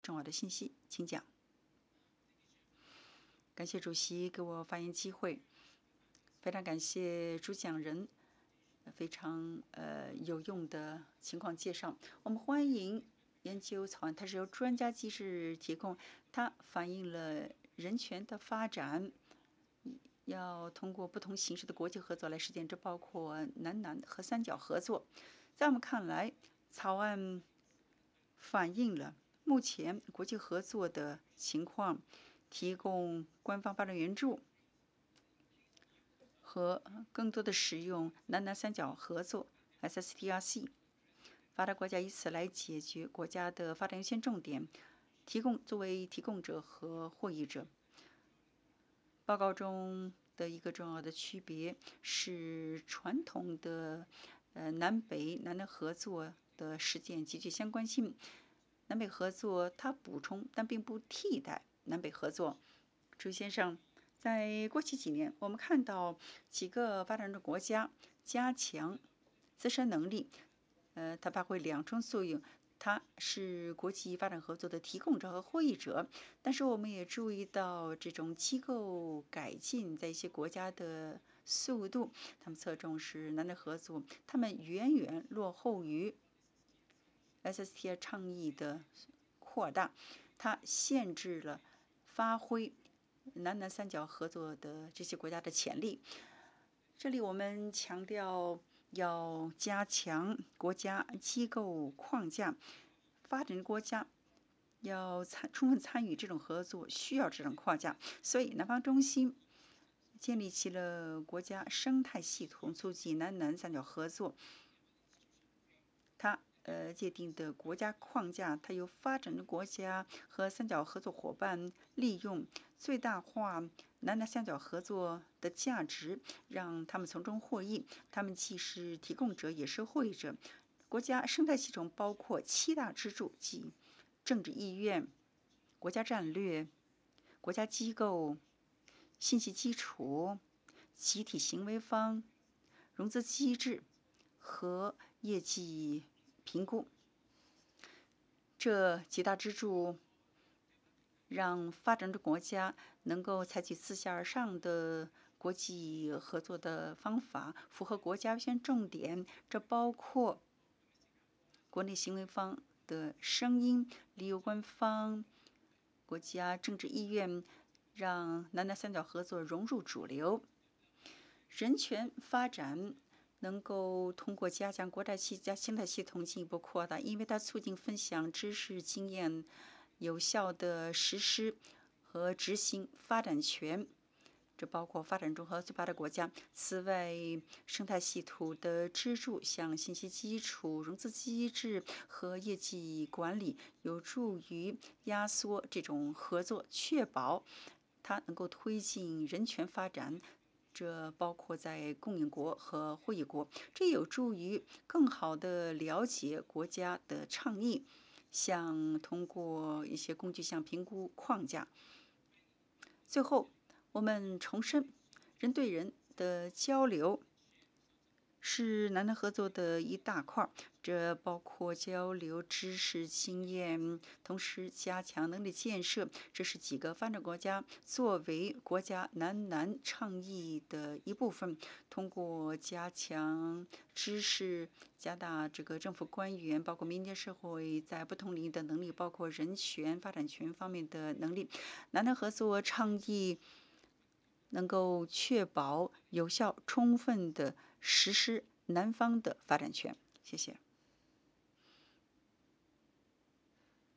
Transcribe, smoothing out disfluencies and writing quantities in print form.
重要的信息，请讲。感谢主席给我发言机会，非常感谢主讲人非常有用的情况介绍。我们欢迎研究草案，它是由专家机制提供，它反映了人权的发展，要通过不同形式的国际合作来实现，这包括南和三角合作。在我们看来，草案反映了目前国际合作的情况，提供官方发展援助和更多的使用南三角合作 SSTRC。发达国家以此来解决国家的发展优先重点，作为提供者和获益者。报告中的一个重要的区别是传统的南南合作的实践极具相关性。南北合作它补充但并不替代南北合作。朱先生，在过去几年，我们看到几个发展中国家加强自身能力，它发挥两重作用。它是国际发展合作的提供者和获益者，但是我们也注意到这种机构改进在一些国家的速度，他们侧重是南北合作，他们远远落后于 SST 倡议的扩大，它限制了发挥南三角合作的这些国家的潜力。这里我们强调要加强国家机构框架，发展国家要充分参与这种合作，需要这种框架。所以南方中心建立起了国家生态系统，促进南三角合作。它界定的国家框架，它由发展的国家和三角合作伙伴利用最大化南三角合作的价值，让他们从中获益。他们既是提供者，也是获益者。国家生态系统包括7大支柱，即政治意愿、国家战略、国家机构、信息基础、集体行为方、融资机制和业绩评估。这几大支柱让发展中国家能够采取自下而上的国际合作的方法，符合国家优先重点。这包括国内行为方的声音、利益官方、国家政治意愿，让南三角合作融入主流。人权发展能够通过加强国家生态系统进一步扩大，因为它促进分享知识经验，有效的实施和执行发展权。这包括发展中和最发达国家。此外，生态系统的支柱，像信息基础、融资机制和业绩管理，有助于压缩这种合作，确保它能够推进人权发展。这包括在供应国和获益国，这有助于更好地了解国家的倡议，像通过一些工具，像评估框架。最后，我们重申，人对人的交流是南合作的一大块，这包括交流知识经验，同时加强能力建设。这是几个发展国家作为国家南倡议的一部分，通过加强知识，加大这个政府官员，包括民间社会在不同领域的能力，包括人权、发展权方面的能力。南合作倡议能够确保有效、充分的实施南方的发展权。谢谢。